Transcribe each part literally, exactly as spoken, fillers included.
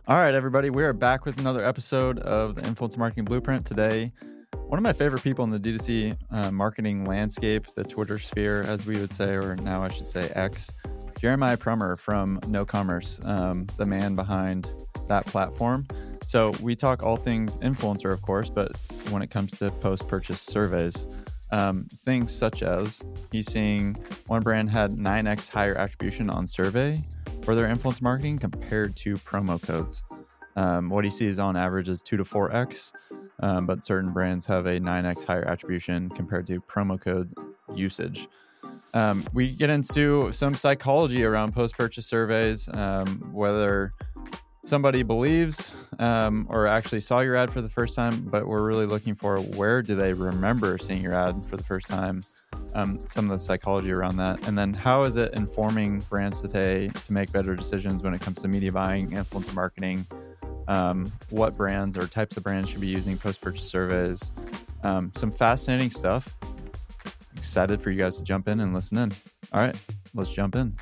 All right, everybody, we are back with another episode of the Influence Marketing Blueprint. Today, one of my favorite people in the D two C uh, marketing landscape, the Twitter sphere, as we would say, or now I should say X, Jeremiah Prummer from No Commerce, um, the man behind that platform. So we talk all things influencer, of course, but when it comes to post-purchase surveys, um, things such as he's seeing one brand had nine x higher attribution on survey for their influence marketing compared to promo codes. Um, what he sees on average is two to four x, um, but certain brands have a nine x higher attribution compared to promo code usage. Um, we get into some psychology around post-purchase surveys, um, whether somebody believes um, or actually saw your ad for the first time, but we're really looking for where do they remember seeing your ad for the first time, um, some of the psychology around that, and then how is it informing brands today to make better decisions when it comes to media buying, influence marketing, um, what brands or types of brands should be using post-purchase surveys, um, some fascinating stuff. Excited for you guys to jump in and listen in. All right, let's jump in.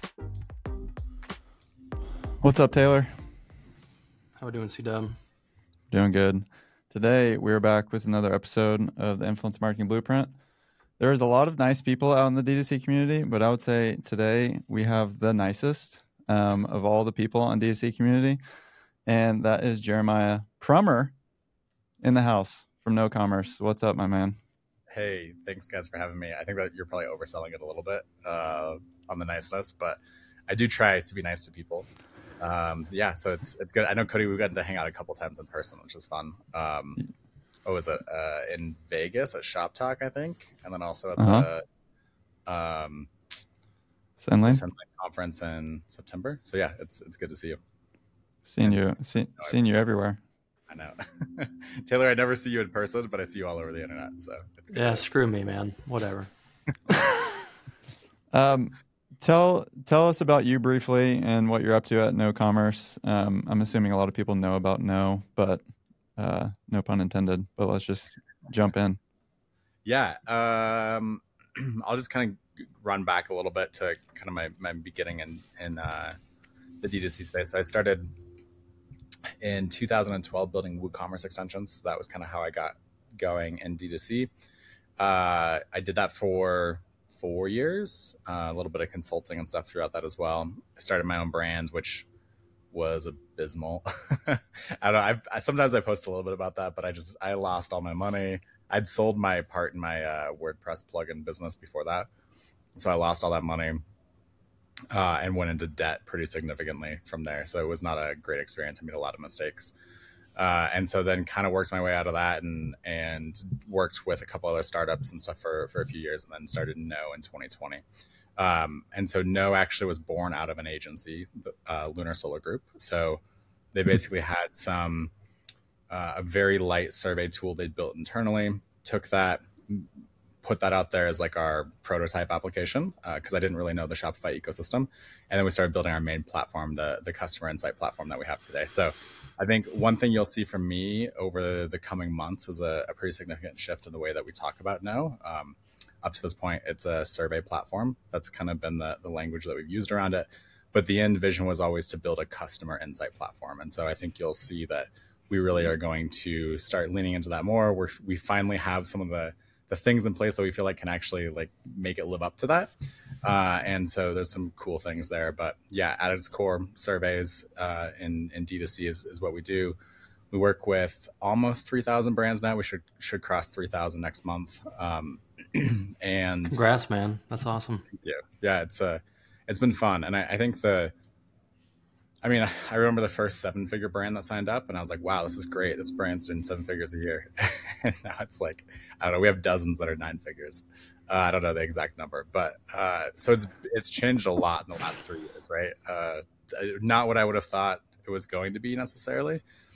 What's up, Taylor? How we doing, C-Dub? Doing good. Today, we're back with another episode of the Influence Marketing Blueprint. There's a lot of nice people out in the D two C community, but I would say today we have the nicest um, of all the people on D two C community, and that is Jeremiah Prummer in the house from No Commerce. What's up, my man? Hey, thanks guys for having me. I think that you're probably overselling it a little bit uh, on the niceness, but I do try to be nice to people. Um, yeah, so it's it's good. I know, Cody, we've gotten to hang out a couple times in person, which is fun. Um, what was it? Uh, in Vegas at Shop Talk, I think, and then also at uh-huh. the um, Sendlane conference in September. So yeah, it's it's good to see you. Seeing you, see, seeing you everywhere. I know. Taylor, I never see you in person, but I see you all over the internet. So it's good. Yeah, screw me, man. Whatever. um, tell tell us about you briefly and what you're up to at No Commerce. Um, I'm assuming a lot of people know about No, but uh, no pun intended. But let's just jump in. Yeah, um, I'll just kind of run back a little bit to kind of my, my beginning in in uh, the D two C space. So I started in two thousand twelve building WooCommerce extensions. That was kind of how I got going in D two C. Uh, I did that for four years, uh, a little bit of consulting and stuff throughout that as well. I started my own brand, which was abysmal. I don't know. I've, I, sometimes I post a little bit about that, but I just, I lost all my money. I'd sold my part in my uh, WordPress plugin business before that. So I lost all that money. Uh, and went into debt pretty significantly from there. So it was not a great experience. I made a lot of mistakes. Uh, and so then kind of worked my way out of that and and worked with a couple other startups and stuff for, for a few years and then started No in twenty twenty. Um, and so No actually was born out of an agency, the uh, Lunar Solar Group. So they basically had some, uh, a very light survey tool they'd built internally, took that, put that out there as like our prototype application because uh, I didn't really know the Shopify ecosystem. And then we started building our main platform, the, the customer insight platform that we have today. So I think one thing you'll see from me over the coming months is a, a pretty significant shift in the way that we talk about No. Um, up to this point, it's a survey platform. That's kind of been the, the language that we've used around it. But the end vision was always to build a customer insight platform. And so I think you'll see that we really are going to start leaning into that more. We're, we finally have some of the the things in place that we feel like can actually like make it live up to that. Uh, and so there's some cool things there, but yeah, at its core, surveys uh, in, in D two C is, is what we do. We work with almost three thousand brands now. We should, should cross three thousand next month. Um, and congrats, man. That's awesome. Yeah. Yeah. It's uh, it's been fun. And I, I think the, I mean, I remember the first seven figure brand that signed up and I was like, wow, this is great. This brand's doing seven figures a year. And now it's like, I don't know, we have dozens that are nine figures. Uh, I don't know the exact number, but uh, so it's, it's changed a lot in the last three years, right? Uh, not what I would have thought it was going to be necessarily.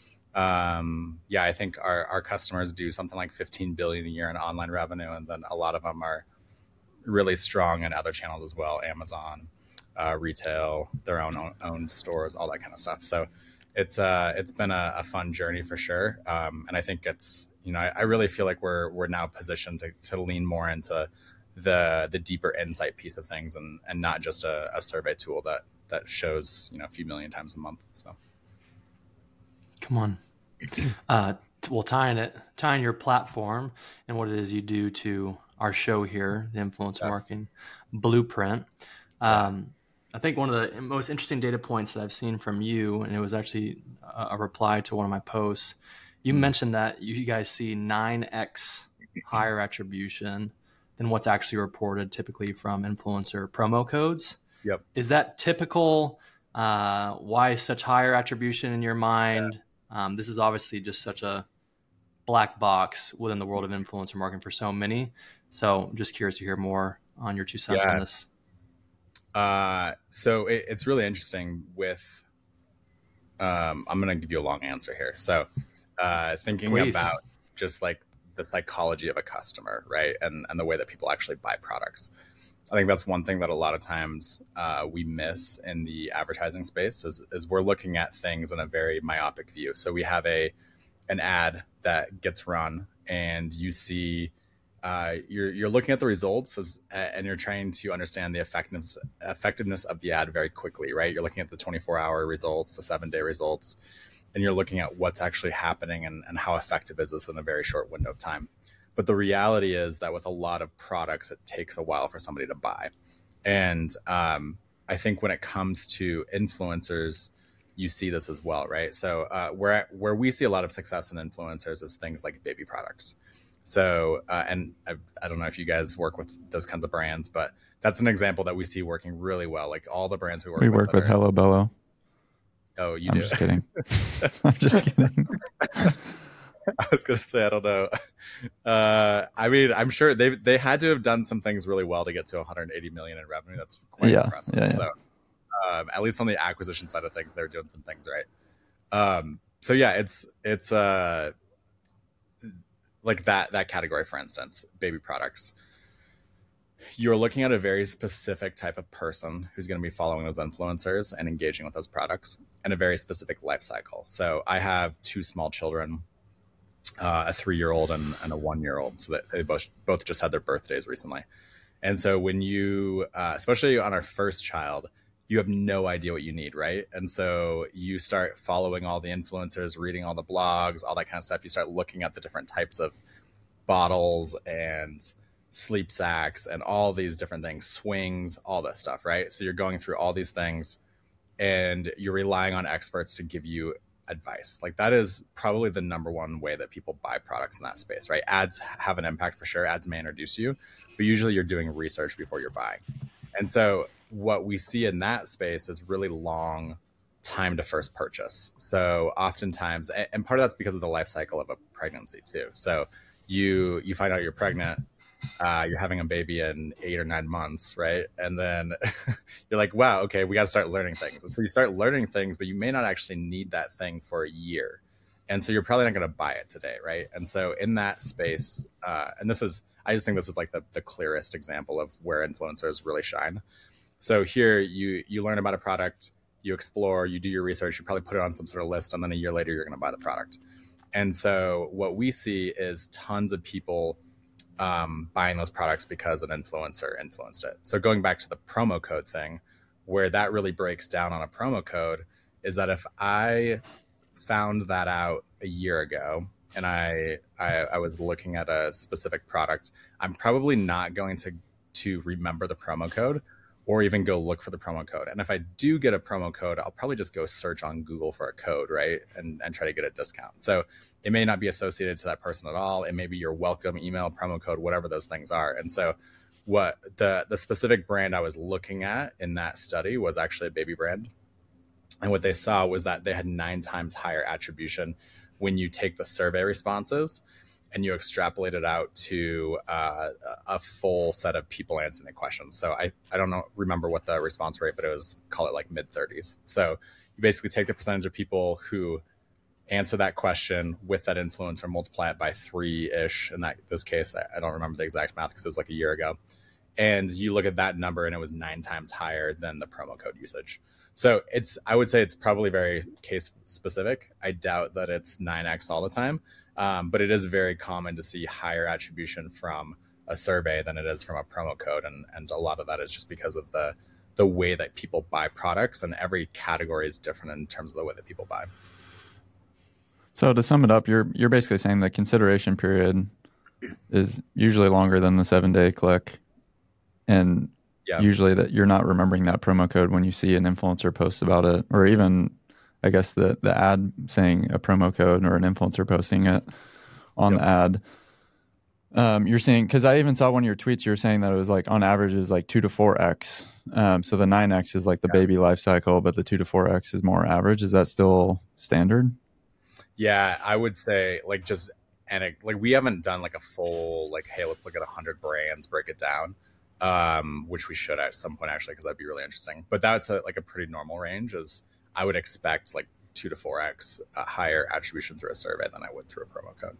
Um, yeah, I think our, our customers do something like fifteen billion a year in online revenue. And then a lot of them are really strong in other channels as well. Amazon, Uh, retail, their own owned stores, all that kind of stuff. So it's uh, it's been a, a fun journey for sure. Um, and I think it's, you know, I, I really feel like we're we're now positioned to, to lean more into the the deeper insight piece of things and, and not just a, a survey tool that that shows, you know, a few million times a month. So Come on. Uh, t- well, tying it, tying your platform and what it is you do to our show here, the Influencer Yeah. Marketing Blueprint. Um, I think one of the most interesting data points that I've seen from you, and it was actually a, a reply to one of my posts, you Mhm. mentioned that you, you guys see nine x higher attribution than what's actually reported typically from influencer promo codes. Yep. Is that typical? Uh, why such higher attribution in your mind? Um, this is obviously just such a black box within the world of influencer marketing for so many. So I'm just curious to hear more on your two cents Yeah. on this. Uh, so it, it's really interesting with, um, I'm going to give you a long answer here. So uh, thinking Please. about just like the psychology of a customer, right? And, and the way that people actually buy products. I think that's one thing that a lot of times uh, we miss in the advertising space is, is we're looking at things in a very myopic view. So we have a an ad that gets run, and you see uh, you're you're looking at the results as, and you're trying to understand the effectiveness effectiveness of the ad very quickly, right? You're looking at the twenty-four hour results, the seven day results, and you're looking at what's actually happening and, and how effective is this in a very short window of time. But the reality is that with a lot of products, it takes a while for somebody to buy. And um, I think when it comes to influencers, you see this as well, right? So uh, where where we see a lot of success in influencers is things like baby products. So, uh, and I, I don't know if you guys work with those kinds of brands, but that's an example that we see working really well. Like all the brands we work We with. work with are, Hello Bello. Oh, you I'm do? just kidding. I'm just kidding. I was gonna say I don't know. Uh, I mean, I'm sure they they had to have done some things really well to get to one hundred eighty million in revenue. That's quite Yeah, impressive. yeah, yeah. So, um, at least on the acquisition side of things, they're doing some things right. Um, so yeah, it's it's uh, like that that category, for instance, baby products. You're looking at a very specific type of person who's going to be following those influencers and engaging with those products, and a very specific life cycle. So I have two small children. Uh, a three-year-old and, and a one-year-old, so that they both both just had their birthdays recently. And so when you, uh, especially on our first child, you have no idea what you need, right? And so you start following all the influencers, reading all the blogs, all that kind of stuff. You start looking at the different types of bottles and sleep sacks and all these different things, swings, all this stuff, right? So you're going through all these things, and you're relying on experts to give you advice. Like that is probably the number one way that people buy products in that space, right? Ads have an impact for sure. Ads may introduce you, but usually you're doing research before you're buying. And so what we see in that space is really long time to first purchase. So oftentimes, and part of that's because of the life cycle of a pregnancy too. So you you find out you're pregnant, uh, you're having a baby in eight or nine months, right? And then you're like, wow, okay, we got to start learning things. And so you start learning things, but you may not actually need that thing for a year. And so you're probably not going to buy it today, right? And so in that space, uh, and this is, I just think this is like the, the clearest example of where influencers really shine. So here you you learn about a product, you explore, you do your research, you probably put it on some sort of list, and then a year later, you're going to buy the product. And so what we see is tons of people um, buying those products because an influencer influenced it. So going back to the promo code thing, where that really breaks down on a promo code is that if I found that out a year ago and I, I, I was looking at a specific product, I'm probably not going to, to remember the promo code or even go look for the promo code. And if I do get a promo code, I'll probably just go search on Google for a code, right? And, and try to get a discount. So it may not be associated to that person at all. It may be your welcome email, promo code, whatever those things are. And so what the, the specific brand I was looking at in that study was actually a baby brand. And what they saw was that they had nine times higher attribution when you take the survey responses and you extrapolate it out to uh, a full set of people answering the questions. So I, I don't know, remember what the response rate, but it was, call it like mid thirties. So you basically take the percentage of people who answer that question with that influencer, multiply it by three-ish. In that this case, I, I don't remember the exact math because it was like a year ago. And you look at that number and it was nine times higher than the promo code usage. So it's, I would say it's probably very case specific. I doubt that it's nine X all the time. Um, but it is very common to see higher attribution from a survey than it is from a promo code. And, and a lot of that is just because of the, the way that people buy products, and every category is different in terms of the way that people buy. So to sum it up, you're you're basically saying the consideration period is usually longer than the seven day click, and Yeah. usually that you're not remembering that promo code when you see an influencer post about it, or even I guess the the ad saying a promo code or an influencer posting it on Yep. the ad. Um, you're saying, because I even saw one of your tweets, you were saying that it was like on average it was like two to four x. Um, so the nine x is like the Yeah. baby life cycle, but the two to four x is more average. Is that still standard? Yeah, I would say like just and like we haven't done like a full like, hey, let's look at a hundred brands, break it down, um, which we should at some point actually, because that'd be really interesting. But that's a, like a pretty normal range. Is I would expect like two to four x uh, higher attribution through a survey than I would through a promo code.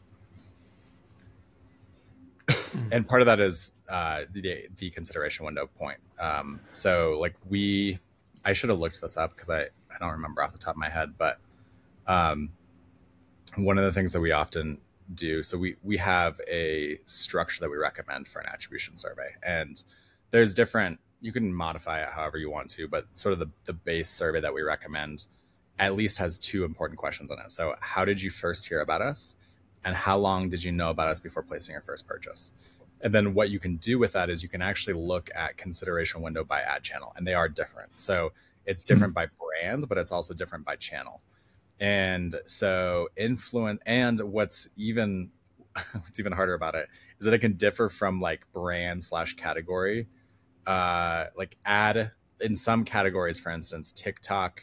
And part of that is uh, the the consideration window point. Um, so like we, I should have looked this up because I I don't remember off the top of my head, but um, one of the things that we often do, so we we have a structure that we recommend for an attribution survey, and there's different, you can modify it however you want to, but sort of the, the base survey that we recommend at least has two important questions in it. So how did you first hear about us, and how long did you know about us before placing your first purchase? And then what you can do with that is you can actually look at consideration window by ad channel, and they are different. So it's different by brand, but it's also different by channel. And so influence, and what's even what's even harder about it is that it can differ from like brand slash category. Uh, like ad in some categories, for instance, TikTok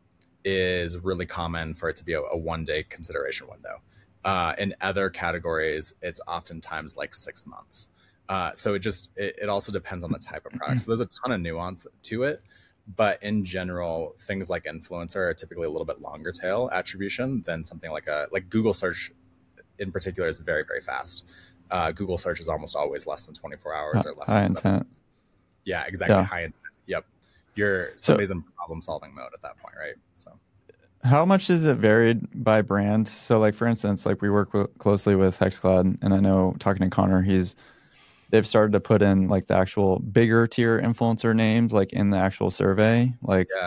is really common for it to be a, a one day consideration window. Uh, in other categories, it's oftentimes like six months. Uh, so it just, it, it also depends on the type of product. So there's a ton of nuance to it. But in general, things like influencer are typically a little bit longer tail attribution than something like a, like Google search in particular is very, very fast. Uh, Google search is almost always less than twenty-four hours or less High than seven intent. months. Yeah, exactly. Yeah. High intent. Yep. You're So- somebody's in problem solving mode at that point, right? So How much is it varied by brand? So, like for instance, like we work with, closely with HexCloud, and I know talking to Connor, he's they've started to put in like the actual bigger tier influencer names, like in the actual survey, like yeah,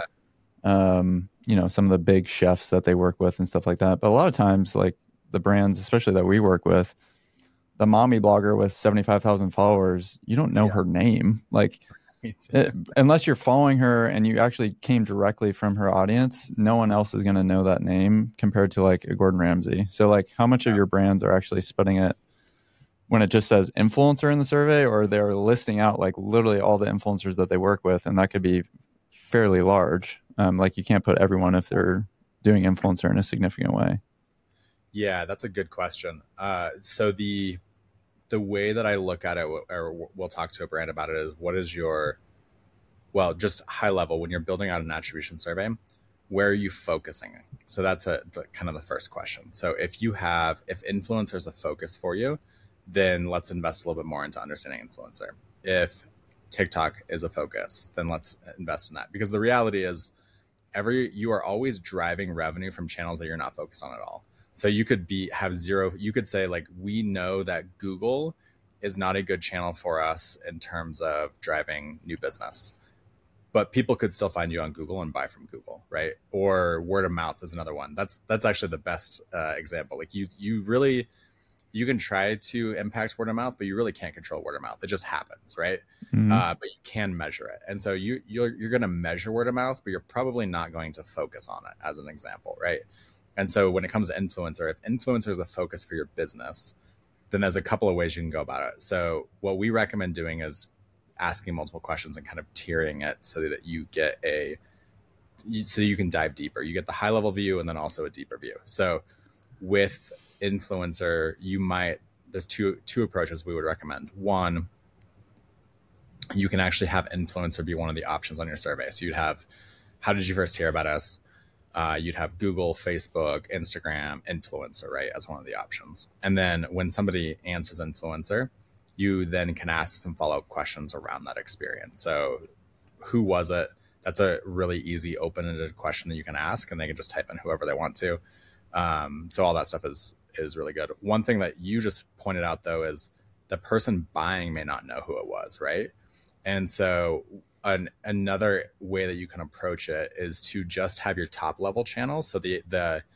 um, you know, some of the big chefs that they work with and stuff like that. But a lot of times, like the brands, especially that we work with, the mommy blogger with seventy-five thousand followers, you don't know Yeah. her name, like. It, unless you're following her and you actually came directly from her audience, no one else is going to know that name compared to like a Gordon Ramsay. So like how much of your brands are actually splitting it when it just says influencer in the survey, or they're listing out like literally all the influencers that they work with, and that could be fairly large. Um, like you can't put everyone if they're doing influencer in a significant way. Yeah, that's a good question. Uh, so the the way that I look at it, or we'll talk to a brand about it, is what is your, well, just high level, when you're building out an attribution survey, where are you focusing? So that's a the, kind of the first question. So if you have, if influencer is a focus for you, then let's invest a little bit more into understanding influencer. If TikTok is a focus, then let's invest in that. Because the reality is, every you are always driving revenue from channels that you're not focused on at all. So you could be have zero, you could say like, we know that Google is not a good channel for us in terms of driving new business, but people could still find you on Google and buy from Google, right? Or word of mouth is another one. That's that's actually the best uh, example. Like you you really, you can try to impact word of mouth, but you really can't control word of mouth. It just happens, right? Mm-hmm. Uh, but you can measure it. And so you, you're, you're going to measure word of mouth, but you're probably not going to focus on it as an example, right? And so when it comes to influencer, if influencer is a focus for your business, then there's a couple of ways you can go about it. So what we recommend doing is asking multiple questions and kind of tiering it so that you get a, so you can dive deeper. You get the high level view and then also a deeper view. So with influencer, you might, there's two, two approaches we would recommend. One, you can actually have influencer be one of the options on your survey. So you'd have, how did you first hear about us? Uh, you'd have Google, Facebook, Instagram, influencer, right, as one of the options. And then when somebody answers influencer, you then can ask some follow-up questions around that experience. So who was it? That's a really easy open-ended question that you can ask, and they can just type in whoever they want to. Um, so all that stuff is is really good. One thing that you just pointed out, though, is the person buying may not know who it was, right? And so an, another way that you can approach it is to just have your top level channels. So the the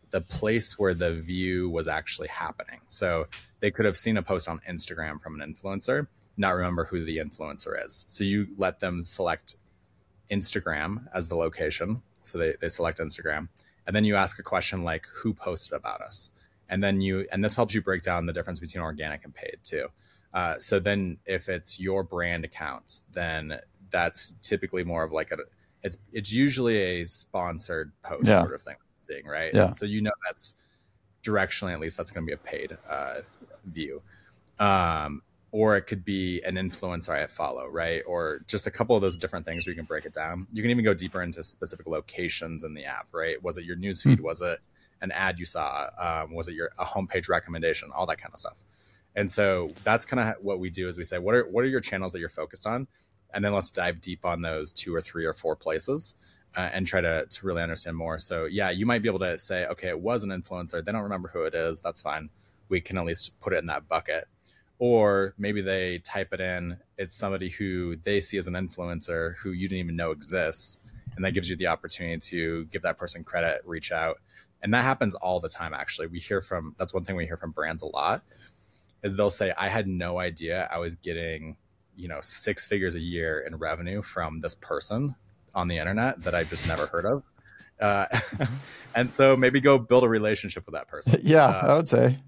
the place where the view was actually happening. So they could have seen a post on Instagram from an influencer, not remember who the influencer is. So you let them select Instagram as the location. So they, they select Instagram. And then you ask a question like, who posted about us? And then you, and this helps you break down the difference between organic and paid too. Uh, so then if it's your brand account, then that's typically more of like a, it's, it's usually a sponsored post yeah. sort of thing. Seeing, right? Yeah. So you know that's directionally, at least that's going to be a paid uh, view. Um, or it could be an influencer I follow, right? Or just a couple of those different things where you can break it down. You can even go deeper into specific locations in the app, right? Was it your newsfeed? Mm-hmm. Was it an ad you saw? Um, was it your a homepage recommendation? All that kind of stuff. And so that's kind of what we do is we say, what are what are your channels that you're focused on? And then let's dive deep on those two or three or four places. Uh, and try to, to really understand more. So yeah, you might be able to say, okay, it was an influencer. They don't remember who it is. That's fine. We can at least put it in that bucket. Or maybe they type it in. It's somebody who they see as an influencer who you didn't even know exists. And that gives you the opportunity to give that person credit, reach out. And that happens all the time, actually. We hear from, that's one thing we hear from brands a lot, is they'll say, I had no idea I was getting, you know, six figures a year in revenue from this person on the internet that I've just never heard of. Uh, and so maybe go build a relationship with that person. Yeah, uh, I would say.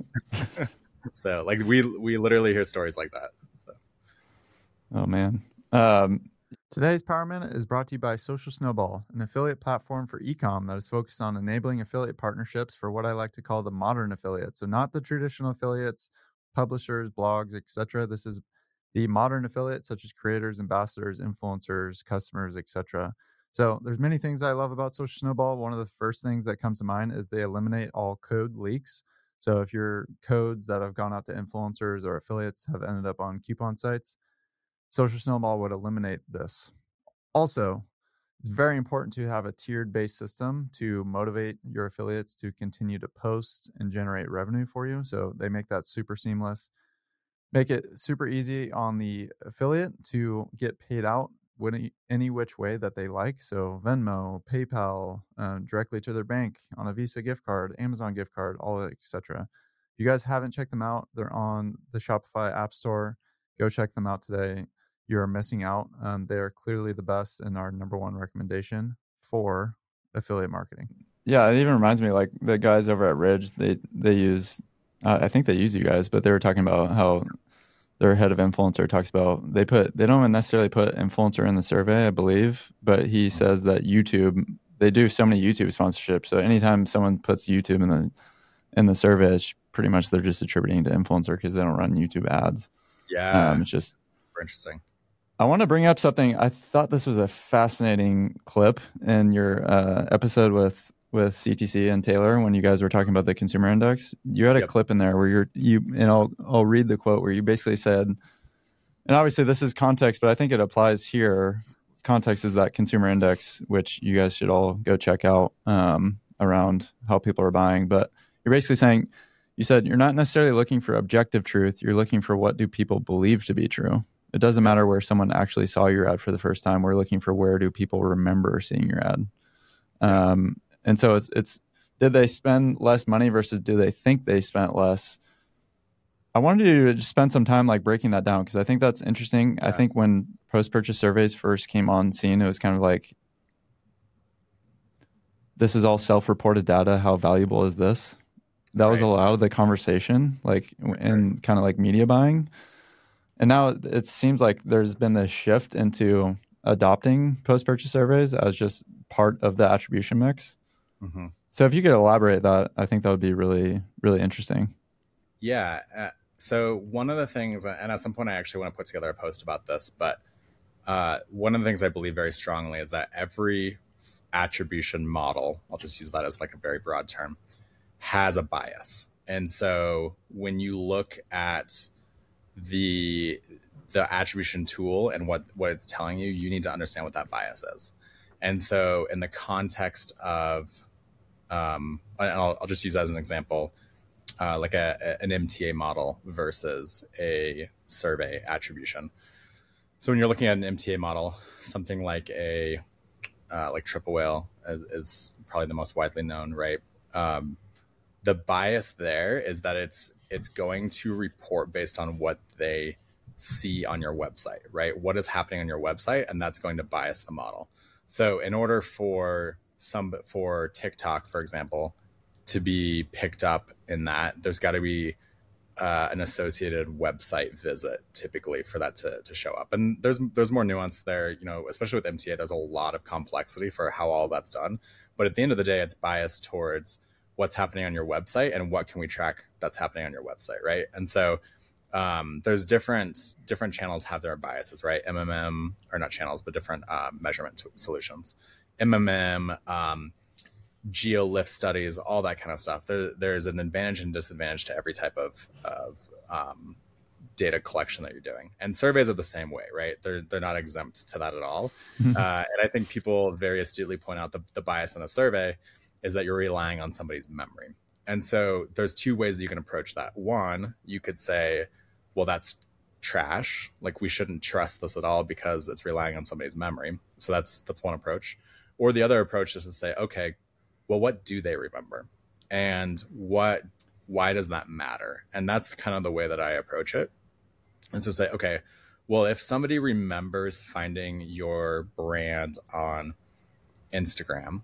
So like we, we literally hear stories like that. So. Oh man. Um, Today's Power Minute is brought to you by Social Snowball, an affiliate platform for e-com that is focused on enabling affiliate partnerships for what I like to call the modern affiliates. So not the traditional affiliates, publishers, blogs, et cetera. This is the modern affiliates such as creators, ambassadors, influencers, customers, et cetera. So there's many things I love about Social Snowball. One of the first things that comes to mind is they eliminate all code leaks. So if your codes that have gone out to influencers or affiliates have ended up on coupon sites, Social Snowball would eliminate this. Also, it's very important to have a tiered-based system to motivate your affiliates to continue to post and generate revenue for you. So they make that super seamless. Make it super easy on the affiliate to get paid out any, any which way that they like. So Venmo, PayPal, uh, directly to their bank, on a Visa gift card, Amazon gift card, all that, et cetera. If you guys haven't checked them out, they're on the Shopify App Store. Go check them out today. You're missing out. Um, they are clearly the best and our number one recommendation for affiliate marketing. Yeah, it even reminds me, like the guys over at Ridge, they they use, uh, I think they use you guys, but they were talking about how their head of influencer talks about they put they don't necessarily put influencer in the survey, I believe, but he says that YouTube, they do so many YouTube sponsorships. So anytime someone puts YouTube in the in the survey, it's pretty much they're just attributing to influencer because they don't run YouTube ads. Yeah, um, it's just super interesting. I want to bring up something. I thought this was a fascinating clip in your uh, episode with with C T C and Taylor when you guys were talking about the consumer index. You had a yep. clip in there where you're you and I'll I'll read the quote where you basically said, and obviously this is context, but I think it applies here. Context is that consumer index, which you guys should all go check out um, around how people are buying. But you're basically saying, you said you're not necessarily looking for objective truth. You're looking for what do people believe to be true. It doesn't matter where someone actually saw your ad for the first time. We're looking for where do people remember seeing your ad. Um, and so it's, it's, did they spend less money versus do they think they spent less? I wanted you to just spend some time like breaking that down because I think that's interesting. Yeah. I think when post-purchase surveys first came on scene, it was kind of like, this is all self-reported data. How valuable is this? That right. was a lot of the conversation, like in right. kind of like media buying. And now it seems like there's been this shift into adopting post-purchase surveys as just part of the attribution mix. Mm-hmm. So if you could elaborate that, I think that would be really, really interesting. Yeah. Uh, so one of the things, and at some point I actually want to put together a post about this, but uh, one of the things I believe very strongly is that every attribution model, I'll just use that as like a very broad term, has a bias. And so when you look at the the attribution tool and what what it's telling you, you need to understand what that bias is. And so in the context of um and I'll, I'll just use that as an example, uh, like a, an M T A model versus a survey attribution. So when you're looking at an M T A model, something like a uh, like Triple Whale is, is probably the most widely known, right? Um, the bias there is that it's it's going to report based on what they see on your website, right? What is happening on your website, and that's going to bias the model. So in order for some for TikTok, for example, to be picked up in that, there's got to be uh, an associated website visit typically for that to, to show up. And there's there's more nuance there, you know, especially with M T A. There's a lot of complexity for how all that's done. But at the end of the day, it's biased towards what's happening on your website and what can we track that's happening on your website, right? And so um, there's different different channels have their biases, right? M M M, or not channels, but different uh, measurement t- solutions. M M M, um, GeoLift studies, all that kind of stuff. There, there's an advantage and disadvantage to every type of, of um, data collection that you're doing. And surveys are the same way, right? They're they're not exempt to that at all. uh, and I think people very astutely point out the, the bias in a survey is that you're relying on somebody's memory. And so there's two ways that you can approach that. One, you could say, well, that's trash. Like, we shouldn't trust this at all because it's relying on somebody's memory. So that's that's one approach. Or the other approach is to say, okay, well, what do they remember? And what why does that matter? And that's kind of the way that I approach it. And so say, okay, well, if somebody remembers finding your brand on Instagram,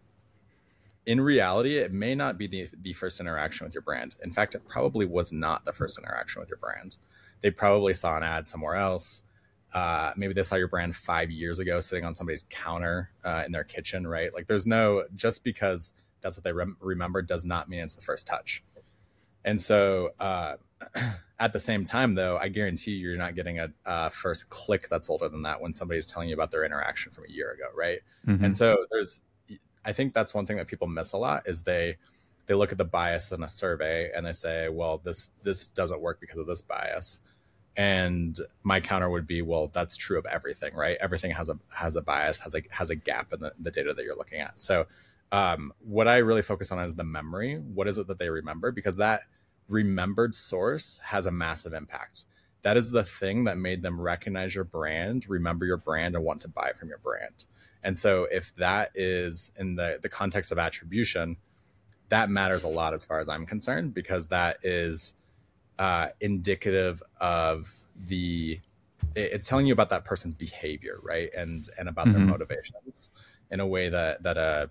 in reality, it may not be the, the first interaction with your brand. In fact, it probably was not the first interaction with your brand. They probably saw an ad somewhere else. Uh, maybe they saw your brand five years ago sitting on somebody's counter uh, in their kitchen, right? Like, there's no, just because that's what they rem- remember does not mean it's the first touch. And so uh, at the same time, though, I guarantee you're not getting a, a first click that's older than that when somebody's telling you about their interaction from a year ago, right? Mm-hmm. And so there's, I think that's one thing that people miss a lot is they they look at the bias in a survey and they say, well, this this doesn't work because of this bias. And my counter would be, well, that's true of everything, right? Everything has a has a bias, has a has a gap in the, the data that you're looking at. So um, what I really focus on is the memory. What is it that they remember? Because that remembered source has a massive impact. That is the thing that made them recognize your brand, remember your brand, and want to buy from your brand. And so if that is in the, the context of attribution, that matters a lot as far as I'm concerned, because that is uh, indicative of the, it's telling you about that person's behavior, right? And and about mm-hmm. their motivations in a way that that a,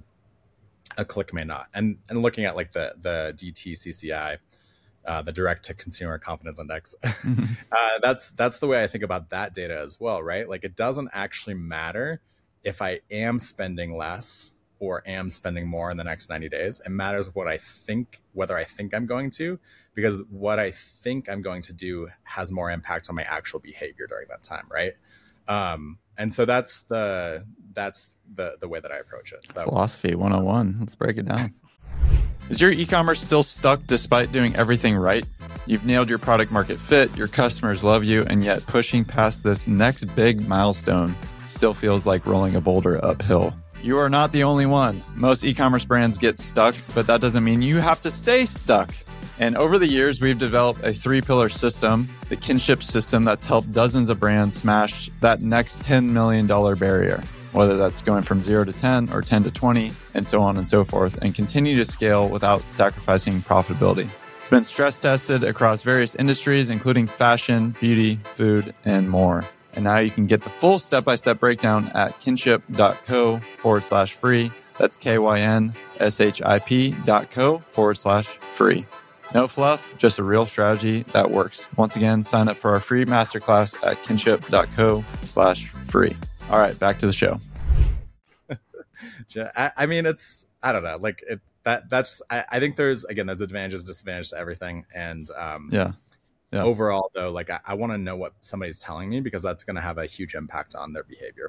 a click may not. And and looking at like the, the D T C C I, uh, the Direct to Consumer Confidence Index, mm-hmm. uh, that's that's the way I think about that data as well, right? Like, it doesn't actually matter if I am spending less or am spending more in the next ninety days. It matters what I think, whether I think I'm going to, because what I think I'm going to do has more impact on my actual behavior during that time, right? Um, and so that's the that's the the way that I approach it. So Philosophy one oh one. Let's break it down. Is your e-commerce still stuck despite doing everything right? You've nailed your product market fit, your customers love you, and yet pushing past this next big milestone still feels like rolling a boulder uphill. You are not the only one. Most e-commerce brands get stuck, but that doesn't mean you have to stay stuck. And over the years, we've developed a three-pillar system, the Kinship system, that's helped dozens of brands smash that next ten million dollars barrier, whether that's going from zero to ten or ten to twenty, and so on and so forth, and continue to scale without sacrificing profitability. It's been stress tested across various industries, including fashion, beauty, food, and more. And now you can get the full step-by-step breakdown at kinship.co forward slash free. That's K-Y-N-S-H-I-P dot co forward slash free. No fluff, just a real strategy that works. Once again, sign up for our free masterclass at kinship.co slash free. All right, back to the show. I, I mean, it's, I don't know, like it, that, that's, I, I think there's, again, there's advantages, disadvantages to everything. And um, yeah. Yeah. Overall, though, like I, I want to know what somebody's telling me, because that's going to have a huge impact on their behavior.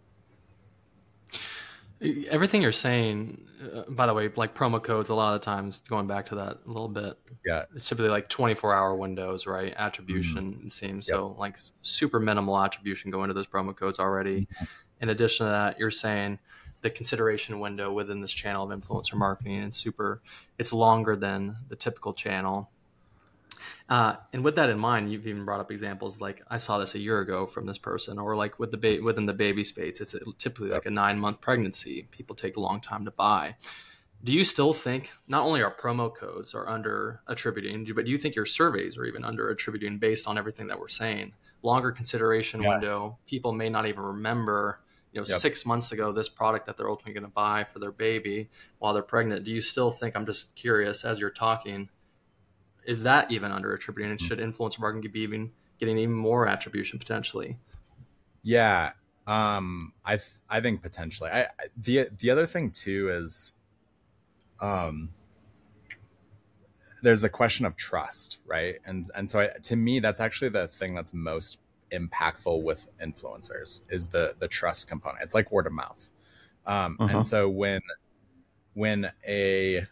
Everything you're saying, uh, by the way, like promo codes, a lot of the times, going back to that a little bit, yeah, it's typically like twenty-four hour windows, right? Attribution, mm-hmm. it seems. Yep. So like super minimal attribution going to those promo codes already. Mm-hmm. In addition to that, you're saying the consideration window within this channel of influencer marketing is super, it's longer than the typical channel. Uh, and with that in mind, you've even brought up examples like I saw this a year ago from this person, or like with the ba- within the baby space, it's a, typically like a nine month pregnancy. People take a long time to buy. Do you still think not only our promo codes are under attributing, but do you think your surveys are even under attributing based on everything that we're saying? Longer consideration Yeah. window, people may not even remember, you know, Yep. six months ago, this product that they're ultimately going to buy for their baby while they're pregnant. Do you still think, I'm just curious as you're talking, is that even under attributing? And should influencer marketing be even getting even more attribution potentially? Yeah. Um, I, th- I think potentially I, I, the, the other thing too is, um, there's the question of trust, right? And and so I, to me, that's actually the thing that's most impactful with influencers is the the trust component. It's like word of mouth. Um, Uh-huh. And so when when a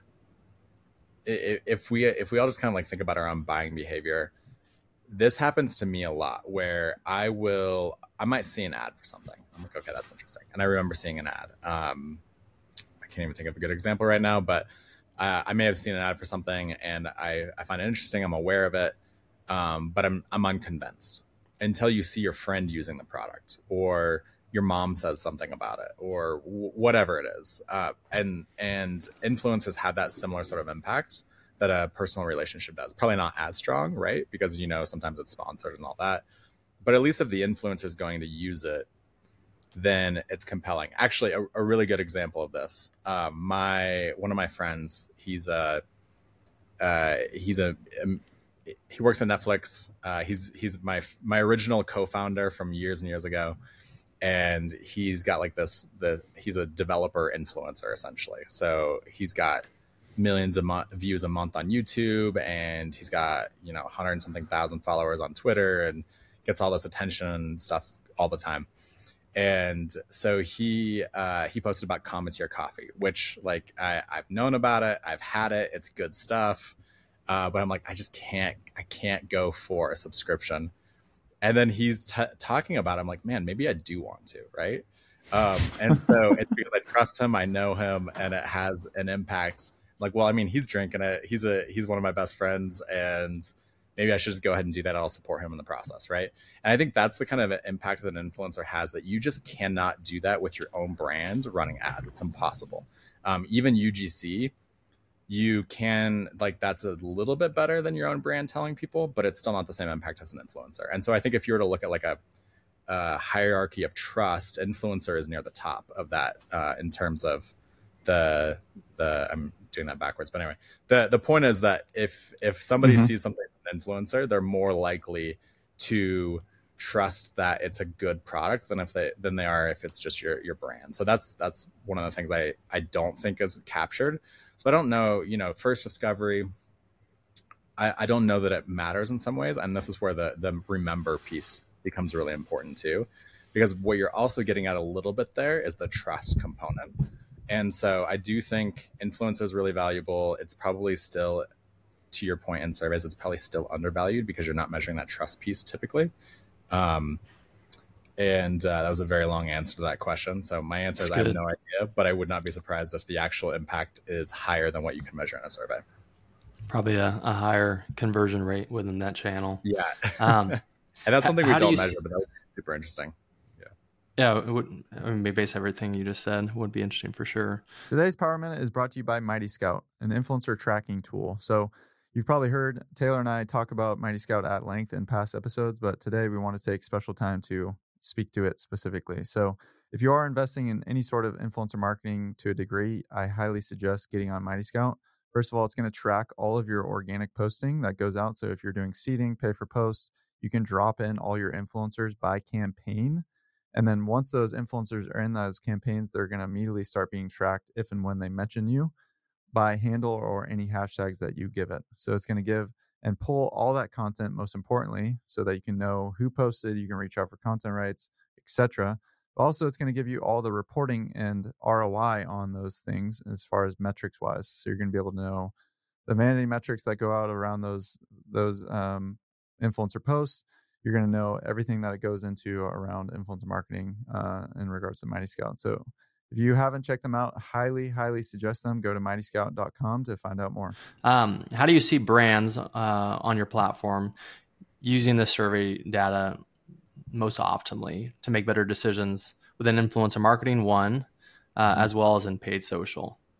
if we if we all just kind of like think about our own buying behavior, this happens to me a lot where I will I might see an ad for something. I'm like, okay, that's interesting, and I remember seeing an ad. Um, I can't even think of a good example right now, but uh, I may have seen an ad for something and I, I find it interesting. I'm aware of it, um, but I'm I'm unconvinced until you see your friend using the product or your mom says something about it or w- whatever it is. Uh, and and influencers have that similar sort of impact that a personal relationship does. Probably not as strong, right? Because you know sometimes it's sponsored and all that. But at least if the influencer is going to use it, then it's compelling. Actually, a, a really good example of this. Uh, my one of my friends, he's a uh, he's a um, he works at Netflix. Uh, he's he's my my original co-founder from years and years ago, and he's got like this the he's a developer influencer essentially. So he's got millions of mo- views a month on YouTube, and he's got you know hundred and something thousand followers on Twitter, and gets all this attention and stuff all the time. And so he uh, he posted about Cometeer coffee, which like I, I've known about it, I've had it, it's good stuff, uh, but I'm like I just can't I can't go for a subscription. And then he's t- talking about it, I'm like, man, maybe I do want to, right? Um, and so it's because I trust him, I know him, and it has an impact. Like, well, I mean, he's drinking it, he's a he's one of my best friends, and maybe I should just go ahead and do that. I'll support him in the process, right? And I think that's the kind of impact that an influencer has that you just cannot do that with your own brand running ads. It's impossible. Um, even U G C, you can like that's a little bit better than your own brand telling people, but it's still not the same impact as an influencer. And so I think if you were to look at like a, a hierarchy of trust, influencer is near the top of that uh, in terms of the the I'm doing that backwards, but anyway, the the point is that if if somebody Mhm. sees something from an influencer, they're more likely to trust that it's a good product than if they than they are if it's just your your brand. So that's that's one of the things I I don't think is captured. So I don't know, you know, first discovery, I, I don't know that it matters in some ways, and this is where the the remember piece becomes really important too, because what you're also getting at a little bit there is the trust component. And so I do think influencer is really valuable. It's probably still, to your point in surveys, it's probably still undervalued because you're not measuring that trust piece typically. Um, and uh, that was a very long answer to that question. So my answer That's is I have good. no idea, but I would not be surprised if the actual impact is higher than what you can measure in a survey. Probably a, a higher conversion rate within that channel. Yeah. Um, And that's something h- we how do don't you measure, s- but that would be super interesting. Yeah, it would, I mean, based on everything you just said, would be interesting for sure. Today's Power Minute is brought to you by Mighty Scout, an influencer tracking tool. So you've probably heard Taylor and I talk about Mighty Scout at length in past episodes, but today we want to take special time to speak to it specifically. So if you are investing in any sort of influencer marketing to a degree, I highly suggest getting on Mighty Scout. First of all, it's going to track all of your organic posting that goes out. So if you're doing seeding, pay for posts, you can drop in all your influencers by campaign. And then once those influencers are in those campaigns, they're going to immediately start being tracked if and when they mention you by handle or any hashtags that you give it. So it's going to give and pull all that content, most importantly, so that you can know who posted, you can reach out for content rights, et cetera. But also, it's going to give you all the reporting and R O I on those things as far as metrics wise. So you're going to be able to know the vanity metrics that go out around those those um, influencer posts. You're going to know everything that it goes into around influencer marketing uh, in regards to Mighty Scout. So if you haven't checked them out, highly, highly suggest them. Go to mighty scout dot com to find out more. Um, how do you see brands uh, on your platform using the survey data most optimally to make better decisions within influencer marketing, one, uh, Mhm. as well as in paid social?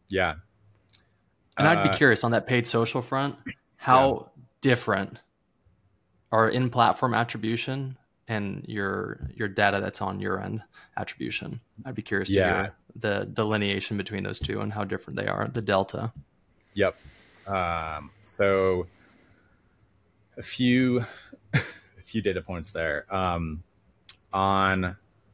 Yeah. And I'd be Uh, curious on that paid social front, how yeah. different are in-platform attribution and your your data that's on your end attribution. I'd be curious to yeah. hear the delineation between those two and how different they are, the delta. Yep. Um, so a few a few data points there. Um, on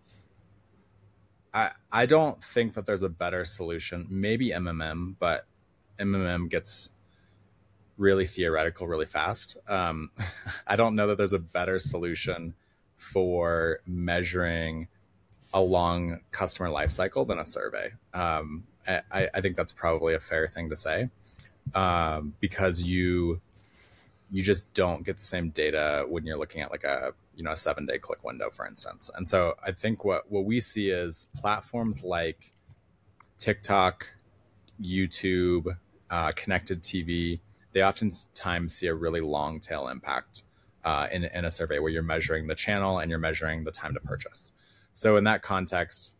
I I don't think that there's a better solution. Maybe M M M, but M M M gets really theoretical really fast. Um, I don't know that there's a better solution for measuring a long customer life cycle than a survey. Um, I, I think that's probably a fair thing to say, um, because you you just don't get the same data when you're looking at like a you know a seven day click window, for instance. And so I think what what we see is platforms like TikTok, YouTube, uh, connected T V. They oftentimes see a really long tail impact uh, in, in a survey where you're measuring the channel and you're measuring the time to purchase. So in that context,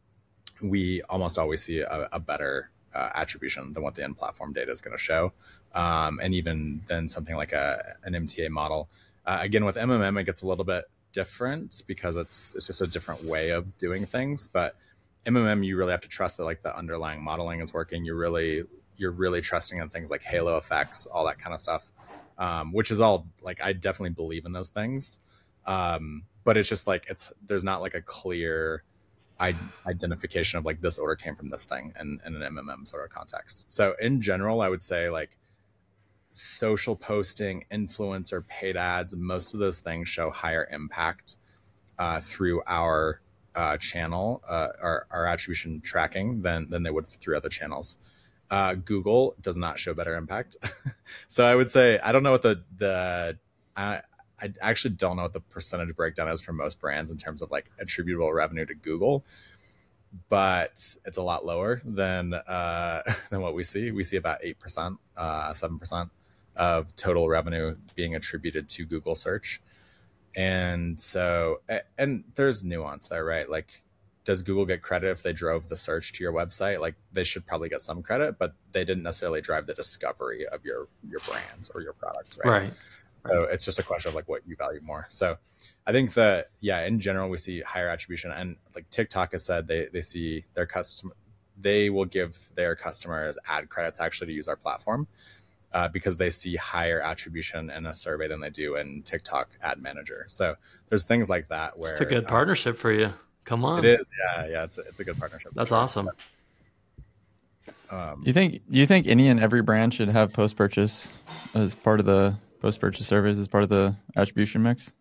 we almost always see a, a better uh, attribution than what the in-platform data is going to show. Um, and even then something like a, an M T A model. Uh, again, with M M M, it gets a little bit different because it's it's just a different way of doing things. But M M M, you really have to trust that like the underlying modeling is working. You're really you're really trusting in things like halo effects, all that kind of stuff, um, which is all like, I definitely believe in those things. Um, but it's just like, it's, there's not like a clear I- identification of like this order came from this thing in, in an M M M sort of context. So in general, I would say like social posting, influencer, paid ads, most of those things show higher impact uh, through our uh, channel, uh, our, our attribution tracking than, than they would through other channels. Uh, Google does not show better impact. So I would say, I don't know what the, the, I, I actually don't know what the percentage breakdown is for most brands in terms of like attributable revenue to Google, but it's a lot lower than, uh, than what we see. We see about eight percent, uh, seven percent of total revenue being attributed to Google search. And so, and there's nuance there, right? Like, does Google get credit if they drove the search to your website? Like they should probably get some credit, but they didn't necessarily drive the discovery of your, your brand or your product. Right. Right. So right. It's just a question of like what you value more. So I think that, yeah, in general, we see higher attribution, and like TikTok has said, they, they see their customer, they will give their customers ad credits actually to use our platform uh, because they see higher attribution in a survey than they do in TikTok ad manager. So there's things like that where it's a good partnership um, for you. Come on. It is. Yeah. Yeah. It's a, it's a good partnership. That's sure. awesome. So, um, you think, you think any and every brand should have post-purchase as part of the post-purchase surveys, as part of the attribution mix?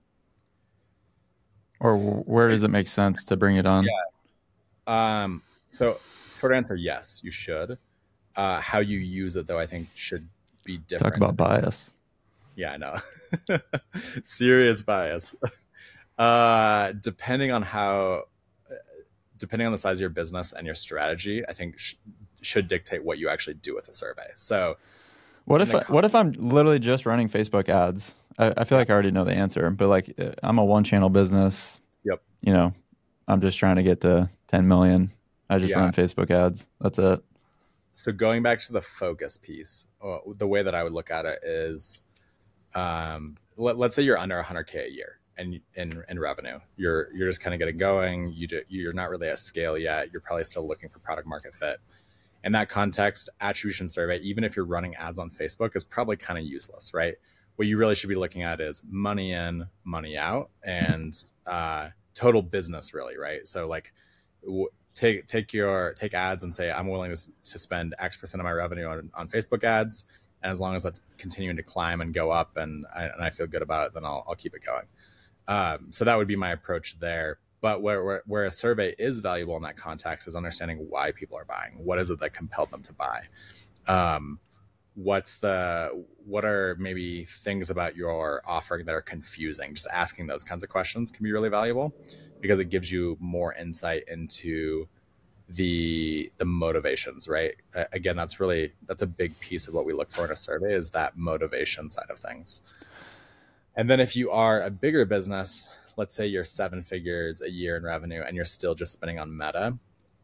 Or where does it make sense to bring it on? Yeah. Um, so short answer, yes, you should. Uh, how you use it though, I think should be different. Talk about bias. Yeah, I know. Serious bias. Uh, depending on how, depending on the size of your business and your strategy, I think sh- should dictate what you actually do with the survey. So what if, I, what if I'm literally just running Facebook ads? I, I feel like I already know the answer, but like I'm a one channel business. Yep. You know, I'm just trying to get to ten million. I just yeah. run Facebook ads. That's it. So going back to the focus piece, uh, the way that I would look at it is, um, let, let's say you're under one hundred K a year. And in, in revenue, you're you're just kind of getting going. You do, you're not really at scale yet. You're probably still looking for product market fit. In that context, attribution survey, even if you're running ads on Facebook, is probably kind of useless, right? What you really should be looking at is money in, money out, and uh, total business, really, right? So like, w- take take your take ads and say I'm willing to, to spend X percent of my revenue on, on Facebook ads, and as long as that's continuing to climb and go up, and I, and I feel good about it, then I'll I'll keep it going. Um, so that would be my approach there. But where, where where a survey is valuable in that context is understanding why people are buying. What is it that compelled them to buy? Um, what's the what are maybe things about your offering that are confusing? Just asking those kinds of questions can be really valuable because it gives you more insight into the the motivations, right? Uh, again, that's really that's a big piece of what we look for in a survey is that motivation side of things. And then if you are a bigger business, let's say you're seven figures a year in revenue and you're still just spending on Meta,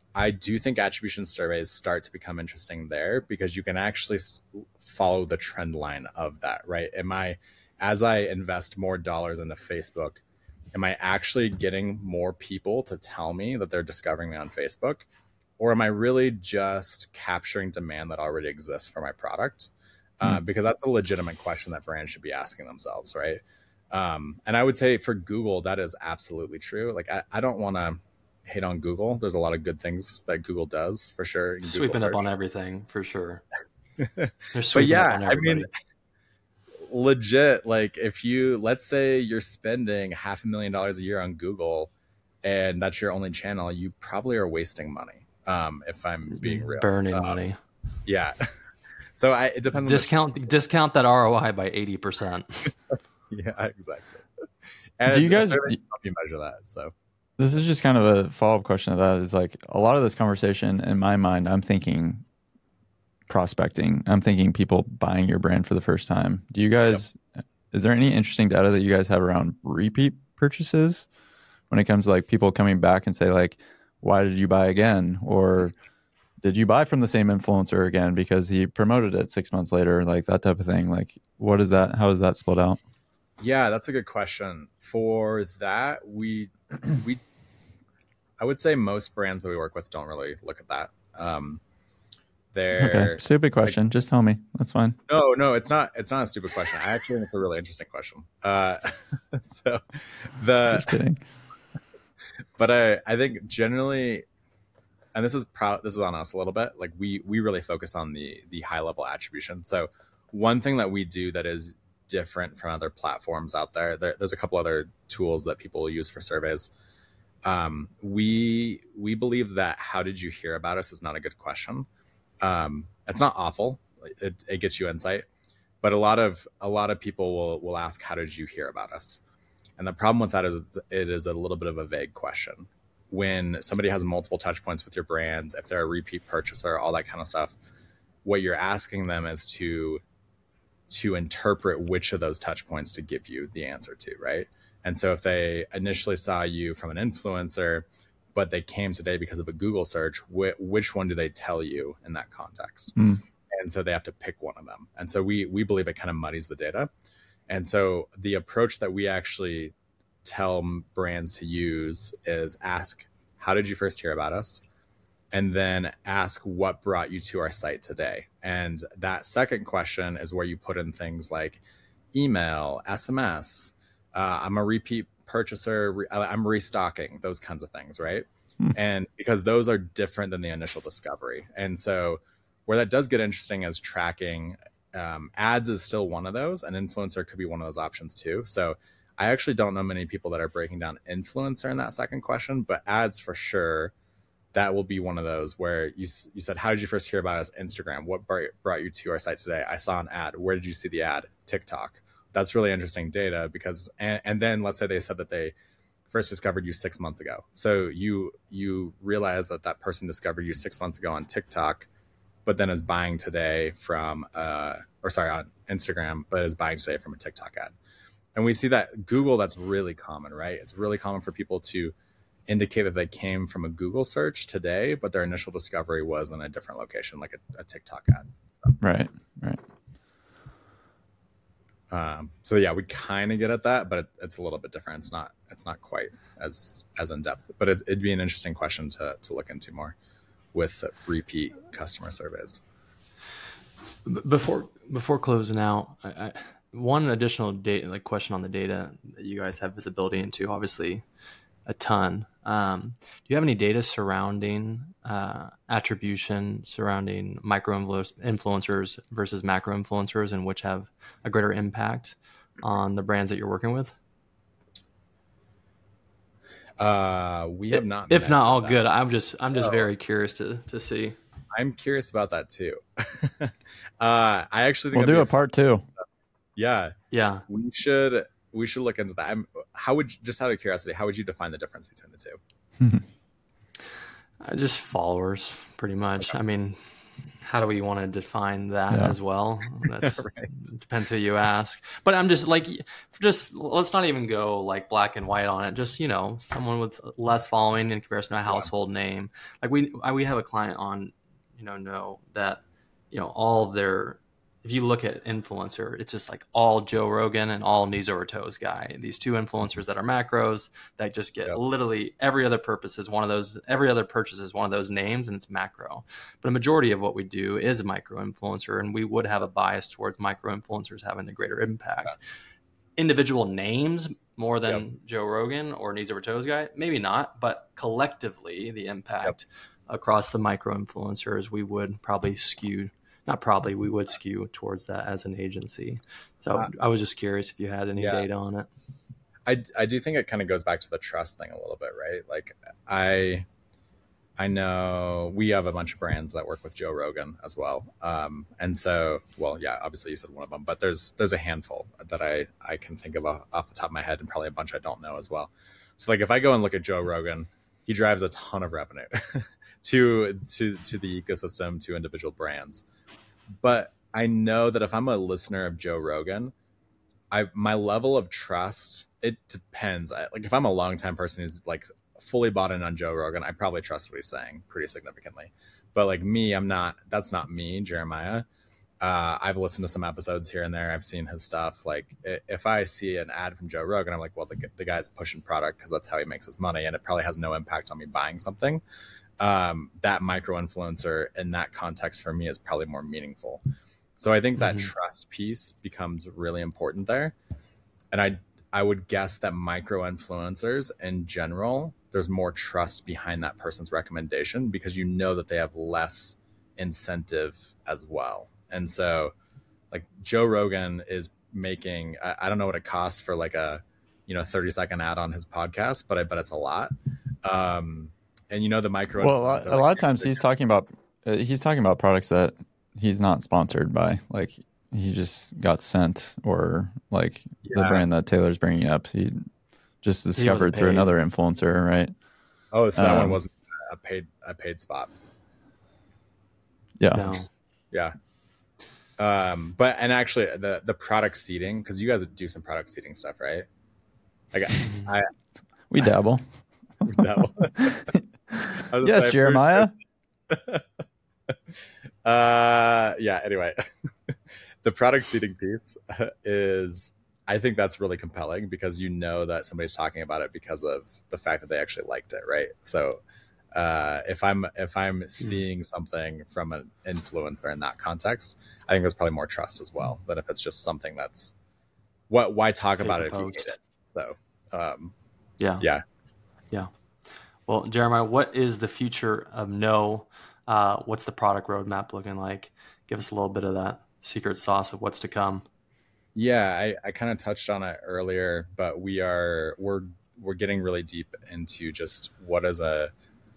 I do think attribution surveys start to become interesting there because you can actually follow the trend line of that, right? Am I, as I invest more dollars into Facebook, am I actually getting more people to tell me that they're discovering me on Facebook? Or am I really just capturing demand that already exists for my product? Mm. Uh, because that's a legitimate question that brands should be asking themselves, right? Um, and I would say for Google, that is absolutely true. Like, I, I don't want to hate on Google. There's a lot of good things that Google does for sure. Sweeping up on everything for sure. They're but yeah, up on I mean, legit, like if you, let's say you're spending half a million dollars a year on Google and that's your only channel, you probably are wasting money. Um, if I'm being real, burning um, money. Yeah. So I, it depends. Discount, on the- discount that R O I by eighty percent. Yeah, exactly. And do you guys help you measure that? So this is just kind of a follow-up question to that. Is like a lot of this conversation in my mind, I'm thinking prospecting. I'm thinking people buying your brand for the first time. Do you guys, yep. Is there any interesting data that you guys have around repeat purchases when it comes to like people coming back and say like, why did you buy again? Or did you buy from the same influencer again because he promoted it six months later? Like that type of thing. Like what is that? How is that split out? Yeah, that's a good question. For that, we, we, I would say most brands that we work with don't really look at that. Um, they're okay. Stupid question. Like, just tell me. That's fine. No, no, it's not. It's not a stupid question. I actually think it's a really interesting question. Uh, so the just kidding. But I, I think generally, and this is proud. This is on us a little bit. Like we, we really focus on the the high level attribution. So one thing that we do that is different from other platforms out there. there there's a couple other tools that people use for surveys. Um, we we believe that how did you hear about us is not a good question. Um, it's not awful. It, it gets you insight, but a lot of a lot of people will will ask, how did you hear about us? And the problem with that is it is a little bit of a vague question. When somebody has multiple touch points with your brand, if they're a repeat purchaser, all that kind of stuff, what you're asking them is to to interpret which of those touch points to give you the answer to, right? And so if they initially saw you from an influencer, but they came today because of a Google search, wh- which one do they tell you in that context? Mm. And so they have to pick one of them. And so we we believe it kind of muddies the data. And so the approach that we actually tell brands to use is ask, how did you first hear about us? And then ask what brought you to our site today. And that second question is where you put in things like email, S M S, uh, I'm a repeat purchaser, re- I'm restocking, those kinds of things, right? Hmm. And because those are different than the initial discovery. And so where that does get interesting is tracking. Um, ads is still one of those, and influencer could be one of those options too. So I actually don't know many people that are breaking down influencer in that second question, but ads for sure, that will be one of those where you you said, how did you first hear about us? Instagram. What brought you to our site today? I saw an ad. Where did you see the ad? TikTok. That's really interesting data because, and, and then let's say they said that they first discovered you six months ago. So you you realize that that person discovered you six months ago on TikTok, but then is buying today from, uh, or sorry, on Instagram, but is buying today from a TikTok ad. And we see that Google, that's really common, right? It's really common for people to indicate that they came from a Google search today, but their initial discovery was in a different location, like a, a TikTok ad. So. Right, right. Um, so yeah, we kind of get at that, but it, it's a little bit different. It's not, it's not quite as, as in depth, but it, it'd be an interesting question to, to look into more with repeat customer surveys. Before, before closing out, I, I, one additional data, like question on the data that you guys have visibility into, obviously a ton. Um, do you have any data surrounding uh, attribution surrounding micro influencers versus macro influencers, and which have a greater impact on the brands that you're working with? Uh, we have not. If not, all good. I'm just, I'm just oh. very curious to to see. I'm curious about that too. uh, I actually think we'll do a part two. Yeah, yeah. We should, we should look into that. I'm, how would you, just out of curiosity, how would you define the difference between the two? uh, just followers, pretty much. Okay. I mean, how do we want to define that Yeah. as well? That's Right. depends who you ask. But I'm just like, just let's not even go like black and white on it. Just, you know, someone with less following in comparison to a household name. Like we I, we have a client on, you know, know that, you know, all of their, if you look at influencer, it's just like all Joe Rogan and all Knees Over Toes guy. These two influencers that are macros that just get Yep. literally every other purpose is one of those, every other purchase is one of those names, and it's macro. But a majority of what we do is a micro influencer, and we would have a bias towards micro influencers having the greater impact. Yeah. Individual names more than yep. Joe Rogan or Knees Over Toes guy, maybe not, but collectively the impact yep. across the micro influencers, we would probably skew. Not probably, we would skew towards that as an agency. So uh, I was just curious if you had any yeah. data on it. I, I do think it kind of goes back to the trust thing a little bit, right? Like I I know we have a bunch of brands that work with Joe Rogan as well. Um, and so, well, yeah, obviously you said one of them, but there's there's a handful that I, I can think of off the top of my head, and probably a bunch I don't know as well. So like if I go and look at Joe Rogan, he drives a ton of revenue to to to the ecosystem, to individual brands. But I know that if I'm a listener of Joe Rogan, I my level of trust, it depends. I, like if I'm a longtime person who's like fully bought in on Joe Rogan, I probably trust what he's saying pretty significantly. But like me, I'm not, that's not me, Jeremiah. Uh, I've listened to some episodes here and there. I've seen his stuff. Like if I see an ad from Joe Rogan, I'm like, well, the, the guy's pushing product because that's how he makes his money. And it probably has no impact on me buying something. Um, that micro influencer in that context for me is probably more meaningful. So I think that mm-hmm. trust piece becomes really important there. And I, I would guess that micro influencers in general, there's more trust behind that person's recommendation because you know that they have less incentive as well. And so like Joe Rogan is making, I, I don't know what it costs for like a, you know, thirty second ad on his podcast, but I bet it's a lot. Um, And you know the micro. Well, a lot, a lot of times he's talking about uh, he's talking about products that he's not sponsored by. Like he just got sent, or like yeah. the brand that Taylor's bringing up, he just discovered through another influencer, right? Oh, so that um, one wasn't a paid a paid spot. Yeah, no. yeah. Um, but and actually the the product seeding, because you guys do some product seeding stuff, right? Like I, we dabble. we dabble. Yes, say, Jeremiah. uh, yeah. Anyway, the product seeding piece is, I think that's really compelling because you know that somebody's talking about it because of the fact that they actually liked it, right? So, uh, if I'm if I'm seeing something from an influencer in that context, I think there's probably more trust as well than if it's just something that's what why talk about it if you hate it. So, um, yeah, yeah, yeah. Well, Jeremiah, what is the future of Know? Uh, what's the product roadmap looking like? Give us a little bit of that secret sauce of what's to come. Yeah, I, I kind of touched on it earlier, but we are we're we're getting really deep into just what is a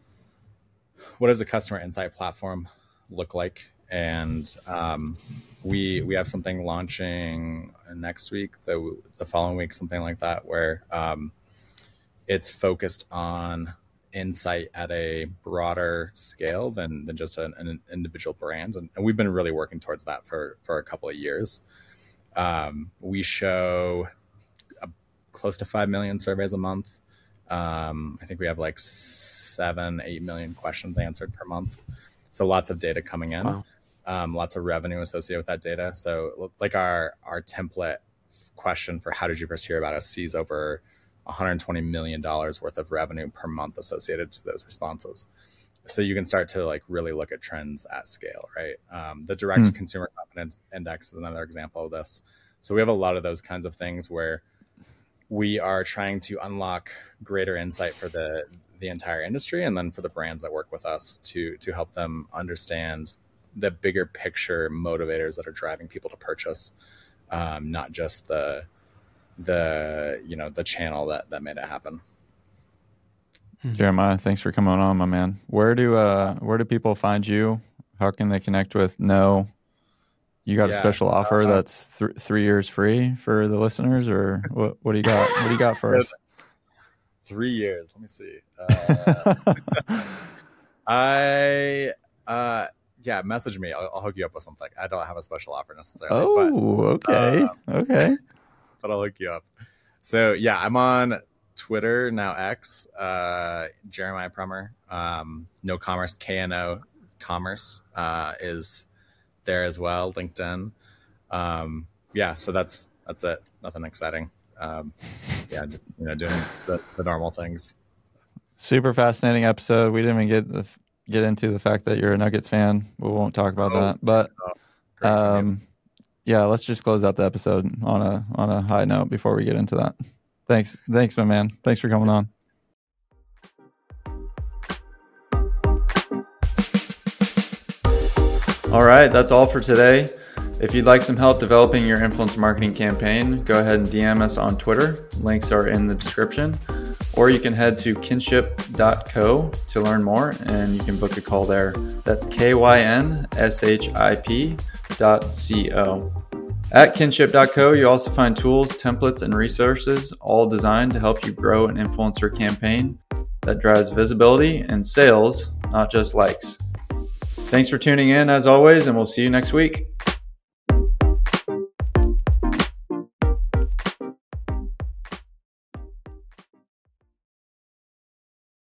what does a customer insight platform look like, and um, we we have something launching next week, the the following week, something like that, where um, it's focused on insight at a broader scale than, than just an, an individual brand. And, and we've been really working towards that for, for a couple of years. Um, we show a, close to five million surveys a month. Um, I think we have like seven, eight million questions answered per month. So lots of data coming in, wow. um, lots of revenue associated with that data. So like our, our template question for how did you first hear about us sees over one hundred twenty million dollars worth of revenue per month associated to those responses. So you can start to like really look at trends at scale, right? Um, the direct mm. consumer confidence index is another example of this. So we have a lot of those kinds of things where we are trying to unlock greater insight for the, the entire industry. And then for the brands that work with us to, to help them understand the bigger picture motivators that are driving people to purchase, um, not just the, the you know the channel that that made it happen. Jeremiah, thanks for coming on, my man. Where do uh where do people find you? How can they connect with Know? You got yeah, a special offer uh, that's th- three years free for the listeners, or what what do you got what do you got for us? Three years, let me see. uh, I uh yeah, message me. I'll, I'll hook you up with something. I don't have a special offer necessarily. Oh, but, okay. Uh, okay. But I'll hook you up. So yeah, I'm on Twitter, now X, uh, Jeremiah Prummer. Um, No Commerce, K N O Commerce uh, is there as well. LinkedIn. Um, yeah, so that's that's it. Nothing exciting. Um, yeah, just you know, doing the, the normal things. Super fascinating episode. We didn't even get the get into the fact that you're a Nuggets fan. We won't talk about Oh, that. But oh, um, yeah, let's just close out the episode on a on a high note before we get into that. Thanks, thanks, my man. Thanks for coming on. All right, that's all for today. If you'd like some help developing your influencer marketing campaign, go ahead and D M us on Twitter. Links are in the description. Or you can head to kinship dot co to learn more, and you can book a call there. That's K Y N S H I P dot C O. At kinship dot co, you also find tools, templates, and resources, all designed to help you grow an influencer campaign that drives visibility and sales, not just likes. Thanks for tuning in as always, and we'll see you next week.